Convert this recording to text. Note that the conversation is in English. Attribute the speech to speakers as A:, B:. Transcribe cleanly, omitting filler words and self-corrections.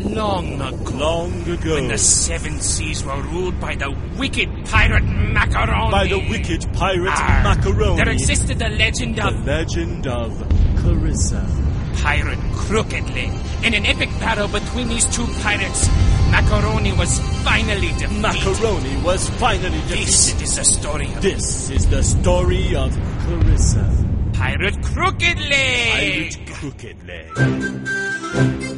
A: Long ago.
B: Long ago.
A: When the seven seas were ruled by the wicked pirate Macaroni.
B: By the wicked pirate Macaroni.
A: There existed the legend of...
B: The legend of Clarissa.
A: Pirate Crooked Leg. In an epic battle between these two pirates, Macaroni was finally defeated.
B: Macaroni was finally defeated.
A: This is the story of...
B: This is the story of Clarissa.
A: Pirate Crooked Leg.
B: Pirate Crooked Leg.